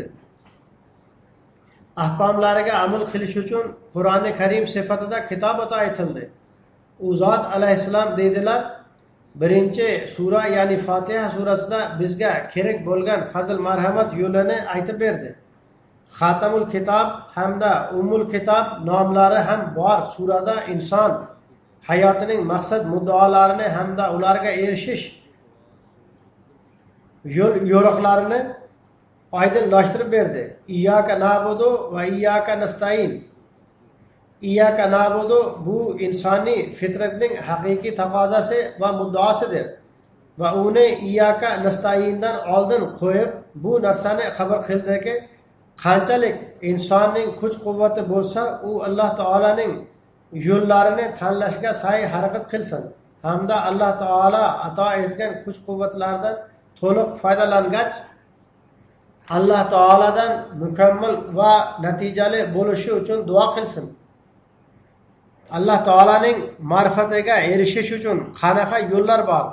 [SPEAKER 2] Ahkomlariga amal qilish uchun Qur'oni Karim sifatida kitob ato etildi. U zot alayhissalom deydilar: birinchi sura, ya'ni Fotiha surasida bizga kerak bo'lgan fazl marhamat yo'lini aytib berdi. Xotamul kitob hamda Ummul kitob nomlari ham bor surada inson hayotining maqsad muddalarini hamda ularga erishish yo'l yo'riqlarini oydinlashtirib berdi. İyyaka na'budu va iyyaka nasta'in. İyyaka na'budu bu insoniy fitratning haqiqiy taqozosi va muddosidir. Va uni iyyaka nasta'indan oldin qo'yib, bu narsani xabar qildiki, qanchalik insonning kuch-quvvati bo'lsa, u Alloh taolaning yo'llarini tanlashga sa'y harakat qilsin. Hamda Alloh taolo ato etgan kuch-quvvatlardan to'liq foydalangach, Alloh taoladan mukammal va natijali bo'lishi uchun duo qilsin. Alloh taolaning ma'rifatiga erishish uchun qanaqa yo'llar bor?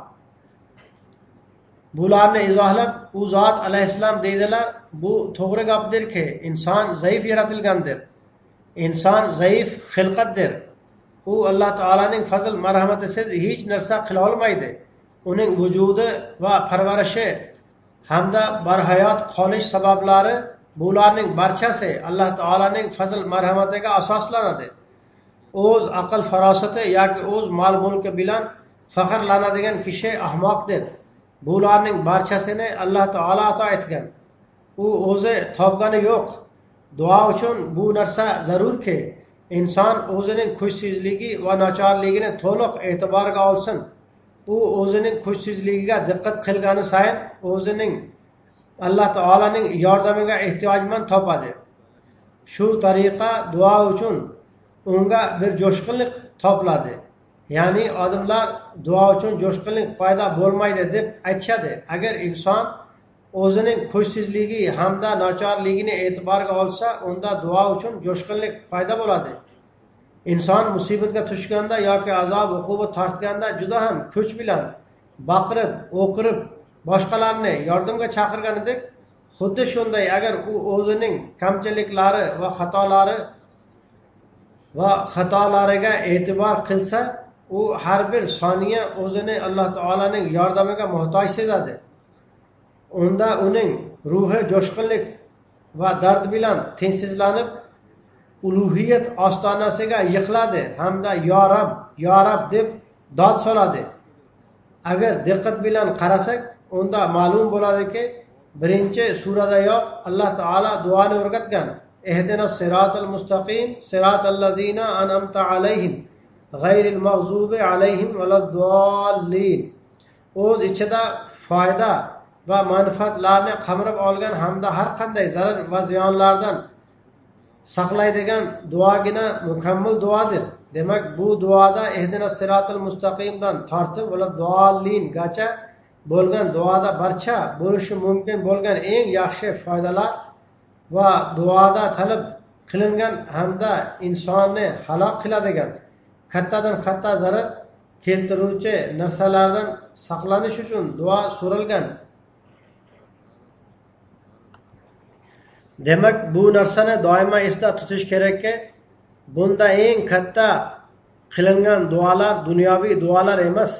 [SPEAKER 2] Bularni izohlab, u zot alayhissalom deydilar: bu to'g'ri gapdirki, inson zaif yaratilgandir. Inson zaif xilqatdir. U Alloh taolaning fazl marhamatisiz hech narsa qila olmaydi. Uning vujudi va parvarishi hamda barhayot qolish sabablari, bularning barchasi Alloh taolaning fazl marhamatiga asoslanadi. O'z aql farosati yoki o'z mol mulki bilan faxrlanadigan kishi ahmoqdir. Bularning barchasini Alloh taolo ato etgan. U o'zi topgani yo'q. Duo uchun bu narsa zarurki, inson o'zining kuchsizligi va nachorligini to'liq e'tiborga olsin. U o'zining kuchsizligiga diqqat qilgani sayin o'zining Alloh taolaning yordamiga ehtiyojmand topadi. Shu tariqa duo uchun unga bir jo'shqinlik topiladi. Ya'ni odamlar duo uchun jo'shqinlik paydo bo'lmaydi deb aytishadi. Agar inson o'zining kuchsizligi hamda nachorligini e'tiborga olsa, unda duo uchun jo'shqinlik paydo bo'ladi. Inson musibatga tushganda yoki azob uqubat tortganda juda ham kuch bilan baqirib, o'qirib, boshqalarni yordamga chaqirganidek, xuddi shunday agar u o'zining kamchiliklari va xatolari va xatolariga e'tibor qilsa, u har bir soniya o'zini Alloh taolaning yordamiga muhtoj sezadi. Unda uning ruhi jo'shqinlik va dard bilan tenchsizlanib, ulug'iyat ostonasiga yiqiladi hamda yo Rab, yo Rab deb dod soladi. Agar diqqat bilan qarasak, unda ma'lum bo'ladiki, birinchi suradayoq Alloh taolo duoni o'rgatgan. Ehdinas siratal mustaqim, siratal ladzina an'amta alayhim, g'ayril mag'zubi alayhim valaddallin. O'z ichida foyda va manfaatlarni qamrab olgan hamda har qanday zarar va ziyonlardan saqlaydigan duogina mukammal duodir. Demak, bu duoda ehdinas siratal mustaqimdan tortib valaddallin gacha bo'lgan duoda barcha bo'lishi mumkin bo'lgan eng yaxshi foydalar va duoda talab qilingan hamda insonni halok qiladigan kattadan katta zarar keltiruvchi narsalardan saqlanish uchun duo so'ralgan. Demak, bu narsani doimo esda tutish kerakki, bunda eng katta qilingan duolar dunyoviy duolar emas.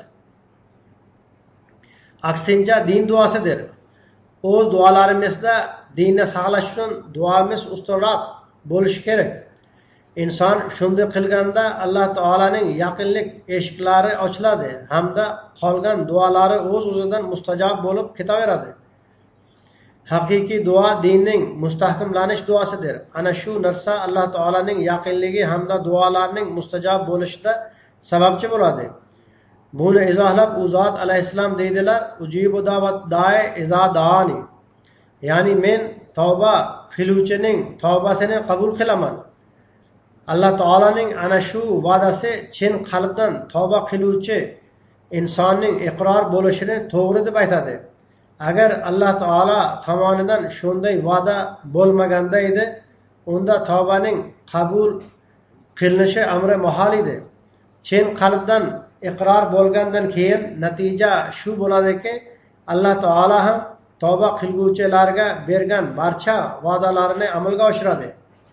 [SPEAKER 2] Aksincha din duosidir. O'z duolarimizda dinni saqlash uchun duomiz ustunroq bo'lishi kerak. Inson shunday qilganda Alloh taolaning yaqinlik eshiklari ochiladi hamda qolgan duolari o'z-o'zidan mustajob bo'lib ketaveradi. Haqiqiy duo dinning mustahkamlanish duosidir. Ana shu narsa Alloh taolaning yaqinligi hamda duolarning mustajob bo'lishida sababchi bo'ladi. Buni izohlab u zot alayhissalom deydilar: "Ujibu da'vat da'i iza da'ani." Ya'ni men tavba qiluvchining tavbasini qabul qilaman. Alloh taolaning ana shu va'dasi chin qalbdan tavba qiluvchi insonning iqror bo'lishini to'g'ri deb aytadi. Agar Alloh taolo tomonidan shunday va'da bo'lmaganda edi, unda tavbaning qabul qilinishi amri mahol edi. Chin qalbdan iqror bo'lgandan keyin natija shu bo'ladiki, Alloh taolo ham tavba qilguvchilarga bergan barcha va'dalarini amalga oshiradi.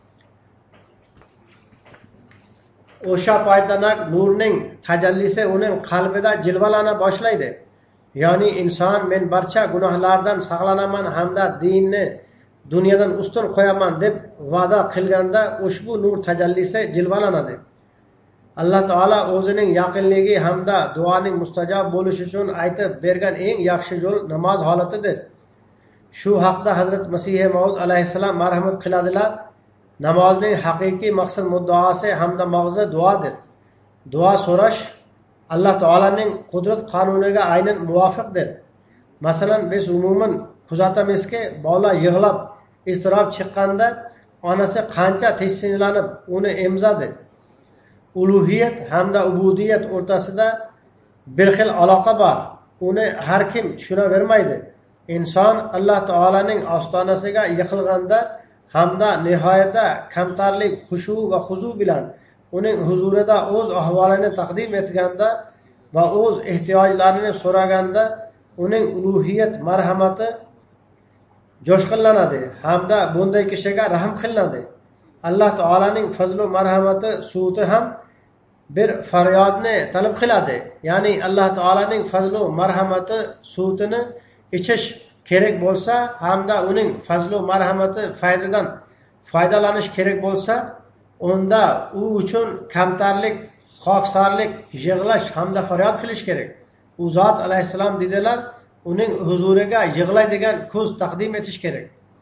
[SPEAKER 2] O'sha paytdanoq nurning tajallisi uning qalbida jilvalana boshlaydi. Ya'ni inson men barcha gunohlardan saqlanaman hamda dinni dunyodan ustun qo'yaman deb va'da qilganda ushbu nur tajallisi jilvalanadi. Alloh taolo o'zining yaqinligi hamda duoning mustajob bo'lishi uchun aytib bergan eng yaxshi yo'l namoz holatidir. Shu haqda Hazrat Masih Maud alayhissalom marhamat qiladilar: namozning haqiqiy maqsad muddaosi hamda mag'zi duodir. Duo so'rash Alloh taolaning qudrat qonuniga aynan muvofiqdir. Masalan, biz umuman kuzatamizki, bola yig'lab iztirob chiqqanda onasi qancha tezsinlanib uni emzadi. Ulug'iyat hamda ubudiyat o'rtasida bir xil aloqa bor. Uni har kim tushunavermaydi. Inson Alloh taolaning ostonasiga yiqilganda hamda nihoyatda kamtarlik, xushu va huzu bilan uning huzurida o'z ahvolini taqdim etganda va o'z ehtiyojlarini so'raganda uning ulug'iyat marhamati jo'shqinlanadi hamda bunday kishiga rahm qilinadi. Alloh taolaning fazl va marhamati suuti ham bir faryodni talab qiladi. Ya'ni Alloh taolaning fazl va marhamati suutini ichish kerak bo'lsa hamda uning fazl va marhamati fayzidan foydalanish kerak bo'lsa, unda u uchun kamtarlik, xoksorlik, yig'lash hamda faryod qilish kerak. U zot alayhissalom dedilar, uning huzuriga yig'laydigan ko'z taqdim etish kerak.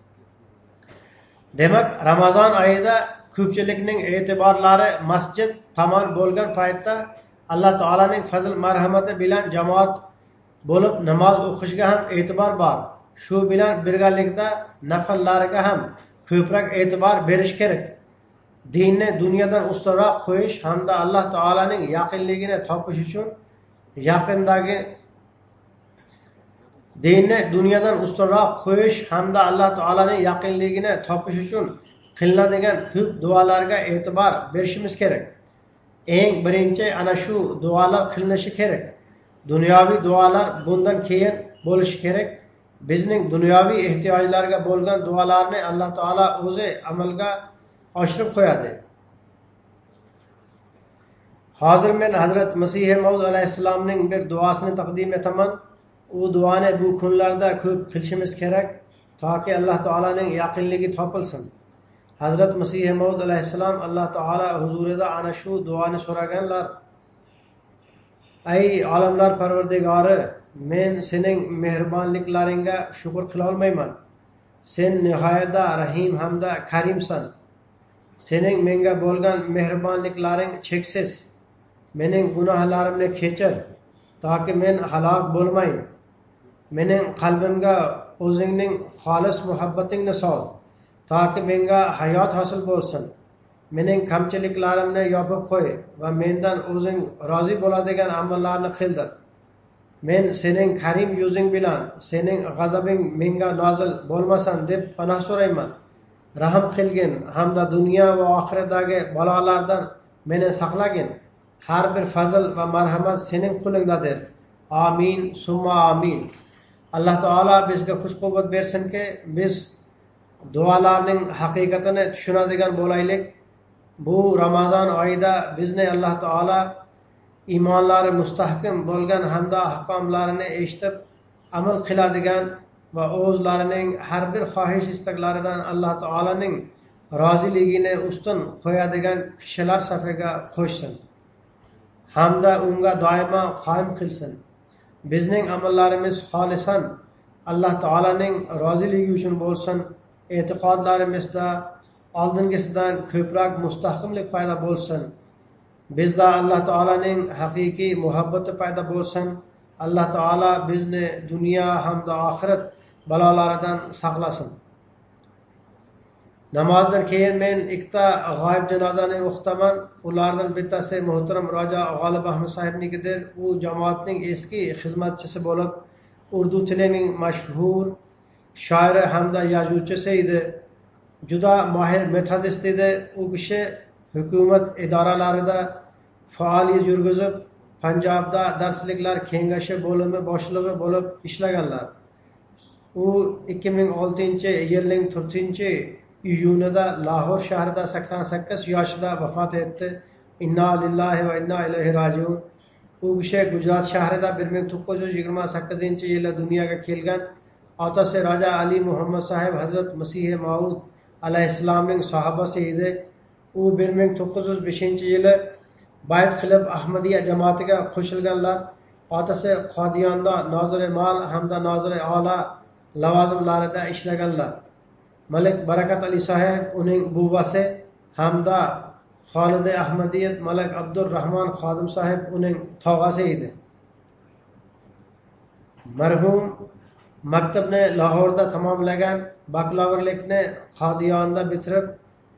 [SPEAKER 2] Demak, Ramazon oyida ko'pchilikning e'tiborlari masjid tomon bo'lgan paytda Alloh taolaning fazl marhamati bilan jamoat bo'lib namoz o'qishga ham e'tibor bor. Shu bilan birgalikda nafllariga ham ko'proq e'tibor berish kerak. Dinni dunyodan ustunroq qo'yish hamda Alloh taolaning yaqinligini topish uchun yaqindagi dinni dunyodan ustunroq qo'yish hamda Alloh taolaning yaqinligini topish uchun qilinadigan ko'p duolarga e'tibor berishimiz kerak. Eng birinchi ana shu duolar qilinishi kerak. Dunyoviy duolar bundan keyin bo'lishi kerak. Bizning dunyoviy ehtiyojlarga bo'lgan duolarni Alloh taolo o'zi amalga oshirib qo'yadi. Hozir men Hazrat Masih Maud alayhissalomning bir duosini taqdim etaman. U duoni bu kunlarda ko'p qilishimiz kerak, toki Alloh taolaning yaqinligi topilsin. Hazrat Masih Maud alayhissalom Alloh taolo huzurida ana shu duoni so'raganlar. Ey olamlar parvardigori, men sening mehribonliklaringga shukr qila olmayman. Sen nihoyatda rahim hamda karimsan. Sening menga bo'lgan mehribonliklaring cheksiz. Mening gunohlarimni kechir, toki men halok bo'lmayin. Mening qalbimga o'zingning xolis muhabbatingni sol, toki menga hayot hosil bo'lsin. Mening kamchiliklarimni yopib qo'y va mendan o'zing rozi bo'ladigan amallarni qildir. Men sening karim yuzing bilan sening g'azabing menga nozil bo'lmasin deb panoh so'rayman. Rahim qilgin hamda dunyo va oxiratdagi balolardan meni saqlagin. Har bir fazl va marhamat sening qo'lingdadir. Amin, summa amin. Alloh taolo bizga kuch-quvvat bersinki, biz duolarning haqiqatini tushunadigan bo'laylik. Bu Ramazon oyida bizni Alloh taolo iymonlari mustahkam bo'lgan hamda ahkomlarini eshitib amal qiladigan va o'zlarining har bir xohish istaklaridan Alloh taolaning roziligini ustun qo'yadigan kishilar safiga qo'shsin hamda unga doimo qoyim qilsin. Bizning amallarimiz xolisan Alloh taolaning roziligi uchun bo'lsin. E'tiqodlarimizda oldingisidan ko'proq mustahkamlik paydo bo'lsin. Bizda Alloh taolaning haqiqiy muhabbati paydo bo'lsin. Alloh taolo bizni dunyo hamda oxirat balolaridan saqlasin. Namozdan keyin men ikkita g'oyib janozani o'qitaman. Ulardan bittasi muhtaram Roja G'olib Ahmad sahibnikidir. U jamoatning eski xizmatchisi bo'lib, urdu tilining mashhur shoiri hamda yozuvchisi edi. Juda mohir metodist edi. U kishi hukumat idoralarida faoliyat yurgizib, Panjobda darsliklar kengashi bo'limi boshlig'i bo'lib ishlaganlar. U ikki ming oltinchi yilning to'rtinchi iyunida Lahor shahrida sakson sakkiz yoshida vafot etdi. Inna lillahi va inna ilayhi rojiun. U kishi Gujarat shahrida bir ming to'qqiz yuz yigirma sakkizinchi yilda dunyoga kelgan. Otasi Raja Ali Muhammad sahib Hazrat Masih Maud alayhissalomning sahobasi edi. U bir ming to'qqiz yuz beshinchi yili bayt qilib Ahmadiyya jamoatiga qo'shilganlar. Otasi Qodiyonda noziri mol hamda noziri ola lavozimlarida ishlaganlar. Malik Barakat Ali sahib uning buvasi hamda Xolida Ahmadiyat Malik Abdurrahmon Xodim sahib uning tog'asi edi. Marhum maktabni Lahorda tamomlagan, bakalavrlikni Qodiyonda bitirib,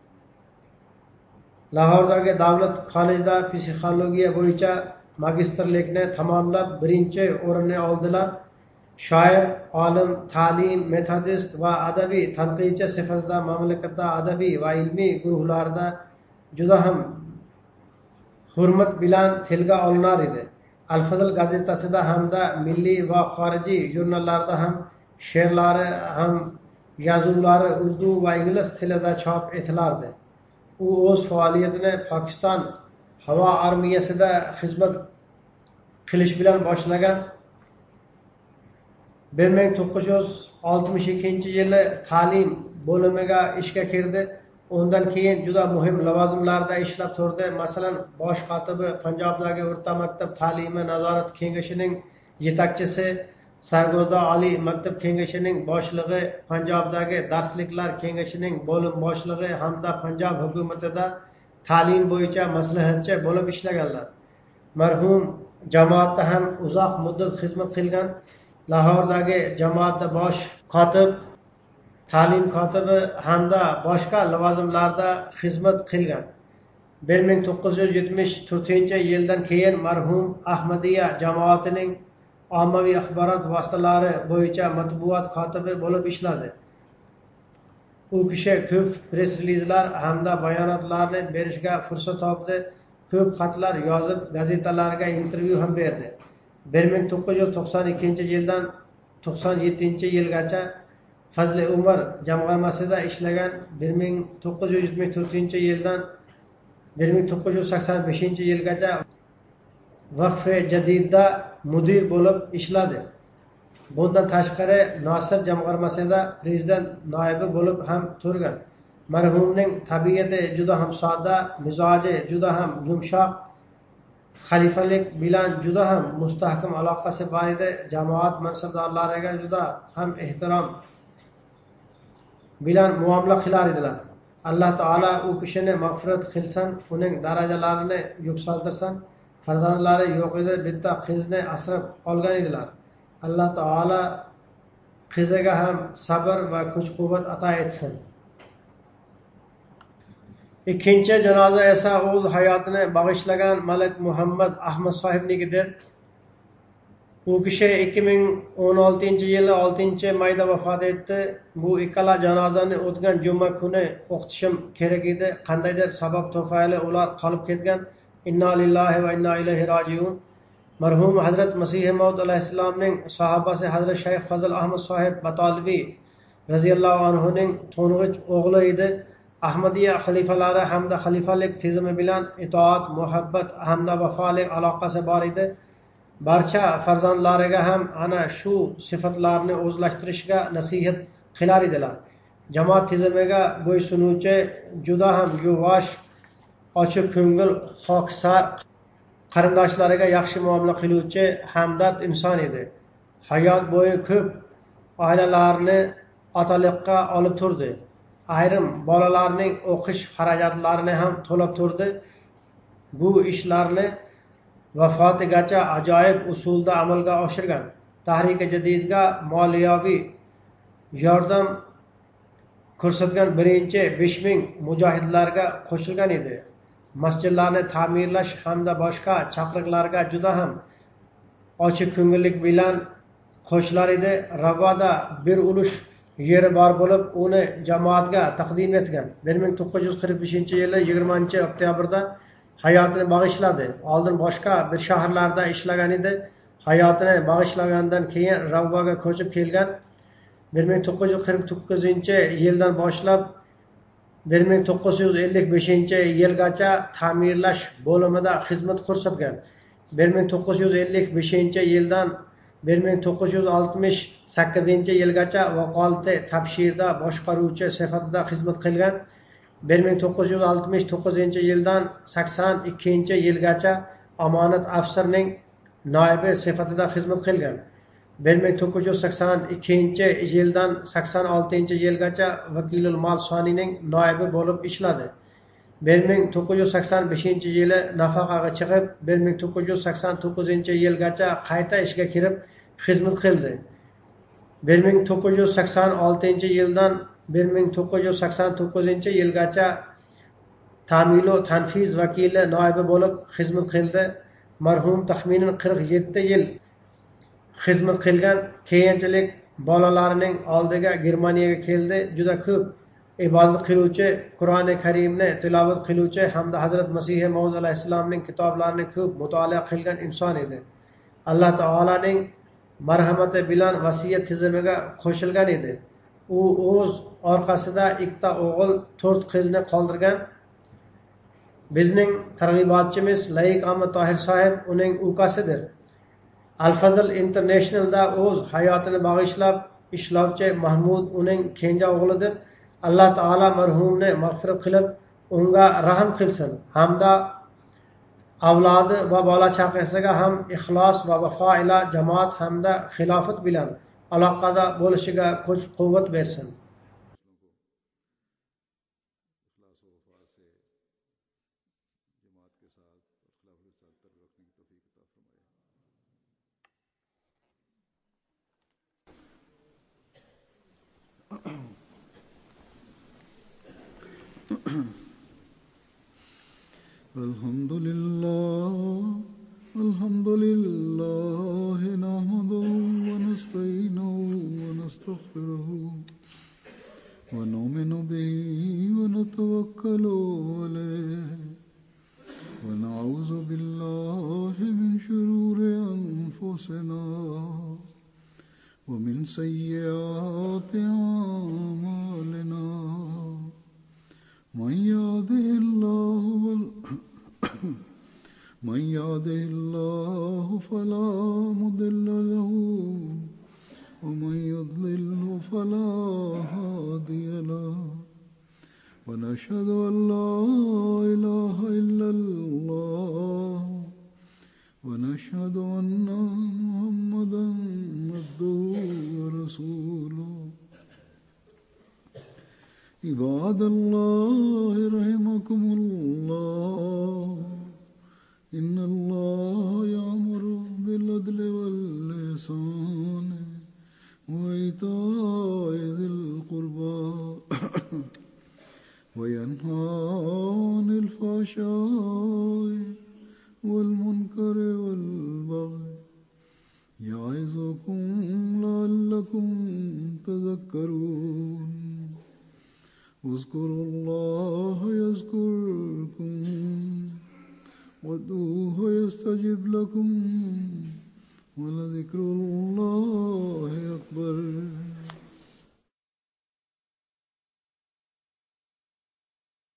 [SPEAKER 2] Lahordagi davlat kollejida psixologiya bo'yicha magistrlikni tamomlab birinchi o'rinni oldilar. Shoir, olim, ta'lim, metodist va adabiy tanqidchi sifatida mamlakatda adabiy va ilmiy guruhlarda juda ham hurmat bilan tilga olinar edi. Al-Fazl gazetasida hamda milliy va xorijiy jurnallarda ham she'rlari ham yozuvlari urdu va ingliz tilida chop etilardi. U o'z faoliyatini Pokiston havo armiyasida xizmat qilish bilan boshlagan. bir ming to'qqiz yuz oltmish ikkinchi yili ta'lim bo'limiga ishga kirdi. undan keyin juda muhim lavozimlarda ishlab turdi. Masalan, bosh kotibi Panjobdagi o'rta maktab ta'limi nazorat kengashining yetakchisi, Sargoda oliy maktab kengashining boshlig'i, Panjobdagi darsliklar kengashining bo'lim boshlig'i hamda Panjob hukumatida ta'lim bo'yicha maslahatchi bo'lib ishlaganlar. Marhum jamoatda ham uzoq muddat xizmat qilgan. Lahordagi jamoatda bosh kotib, ta'lim kotibi hamda boshqa lavozimlarda xizmat qilgan. bir ming to'qqiz yuz yetmish to'rtinchi yildan keyin marhum Ahmadiyya jamoatining ommaviy axborot vositalari bo'yicha matbuot kotibi bo'lib ishladi. U kishi ko'p press relizlar hamda bayonotlarni berishga fursat topdi. Ko'p xatlar yozib, gazetalarga intervyu ham berdi. bir ming to'qqiz yuz to'qson ikkinchi yildan to'qson yettinchi yilgacha Fazli Umar jamg'armasida ishlagan. bir ming to'qqiz yuz yetmish to'rtinchi yildan bir ming to'qqiz yuz sakson beshinchi yilgacha Vaqf-e Jadidda mudir bo'lib ishladi. Bundan tashqari Nosir jamg'armasida prezident noibi bo'lib ham turgan. Marhumning tabiati juda ham sodda, mizoji juda ham yumshoq, xalifalik bilan juda ham mustahkam aloqasi bor edi. Jamoat mansabdorlariga juda ham ehtirom bilan muomala qilar edilar. Alloh taolo u kishini mag'firat qilsin, uning darajalarini yuksaltirsin. Farzandlari yo'q edi, bitta qizni asrab olgan edilar. Alloh taolo qiziga ham sabr va kuch-quvvat ato etsin. Ikkinchi janoza esa o'z hayotini bag'ishlagan Malik Muhammad Ahmad sohibnikidir. U kishi ikki ming o'n oltinchi yili oltinchi mayda vafot etdi. Bu ikkala janozani o'tgan juma kuni o'qitishim kerak edi. Qandaydir sabab tufayli ular qolib ketgan. Inna lillahi va inna ilayhi rojiun. Marhum Hazrat Masih Maud alayhissalomning sahobasi Hazrat Shayx Fazl Ahmad sohib Batolibi raziyallohu anhuning to'ng'ich o'g'li edi. Ahmadiyya xalifalari hamda xalifalik tizimi bilan itoat, muhabbat hamda vafolik aloqasi bor edi. Barcha farzandlariga ham ana shu sifatlarni o'zlashtirishga nasihat qilar edilar. Jamoat tizimiga bo'ysunuvchi, juda ham yuvosh, ochiq ko'ngil, xokisor, qarindoshlariga yaxshi muomala qiluvchi hamdard inson edi. Hayot bo'yi ko'p oilalarni otaliqqa olib turdi. Ayrim bolalarning o'qish xarajatlarini ham to'lab turdi. Bu ishlarni vafotigacha ajoyib usulda amalga oshirgan. Tahrik-e Jadidga moliyaviy yordam ko'rsatgan birinchi besh ming mujohidlarga qo'shilgan edi. Masjidlarni ta'mirlash hamda boshqa chaqiriqlarga juda ham ochiq ko'ngillik bilan qo'shilar edi. Ravoda bir ulush yeri bor bo'lib, uni jamoatga taqdim etgan. bir ming to'qqiz yuz qirq beshinchi yili yigirmanchi oktyabrda hayotini bag'ishladi. Oldin boshqa bir shaharlarda ishlagan edi. Hayotini bag'ishlagandan keyin Ravvaga ko'chib kelgan. bir ming to'qqiz yuz qirq to'qqizinchi yildan boshlab bir ming to'qqiz yuz ellik beshinchi yilgacha ta'mirlash bo'limida xizmat ko'rsatgan. bir ming to'qqiz yuz ellik beshinchi yildan bir ming to'qqiz yuz oltmish sakkizinchi yilgacha vakolati tabshirda boshqaruvchi sifatida xizmat qilgan. bir ming to'qqiz yuz oltmish to'qqizinchi yildan sakson ikkinchi yilgacha omonat afsarining noibi sifatida xizmat qilgan. bir ming to'qqiz yuz sakson ikkinchi yildan sakson oltinchi yilgacha vakilul mol sonining noibi bo'lib ishladi. bir ming to'qqiz yuz sakson beshinchi yili nafaqaga chiqib, bir ming to'qqiz yuz sakson to'qqizinchi yilgacha qayta ishga kirib xizmat qildi. bir ming to'qqiz yuz sakson oltinchi yildan bir ming to'qqiz yuz sakson to'qqizinchi yilgacha ta'milu tanfiz vakili noibi bo'lib xizmat qildi. Marhum taxminan qirq yetti yil xizmat qilgan. Keyinchalik bolalarining oldiga Germaniyaga keldi. Juda ko'p ibodat qiluvchi, Qur'oni Karimni tilovat qiluvchi hamda Hazrat Masih Maud alayhissalomning kitoblarini ko'p mutolaa qilgan inson edi. Alloh taolaning marhamati bilan vasiyat tizimiga qo'shilgan edi. U o'z orqasida ikkita o'g'il, to'rt qizni qoldirgan. Bizning targ'ibotchimiz Laik Ahmad Tohir sohib uning ukasidir. Al-Fazl Internationalda o'z hayotini bag'ishlab ishlovchi Mahmud uning kenja o'g'lidir. Allah Ta'ala marhum ne mağfiret kılıp unga rahim kılsın. Hamda avladı ve bala çakasıga ham ihlas ve vefa ila cemaat hamda khilafet bilen alakada boluşiga kuch kuvvet versin.
[SPEAKER 1] الحمد لله الحمد لله نحمده ونستعينه ونستغفره ونؤمن به ونتوكل عليه ونعوذ بالله من شرور أنفسنا ومن سيئات أعمالنا من يهده الله من يهده الله فلا مضل له ومن يضلله فلا هادي له ونشهد أن لا إله إلا الله ونشهد أن محمدا عبده ورسوله عباد الله رحمكم الله إن الله يأمر بالعدل والإحسان وإيتاء ذي القربى وينهى عن الفحشاء والمنكر والبغي يعظكم لعلكم تذكرون اذكروا الله يذكركم وادعوه يستجب لكم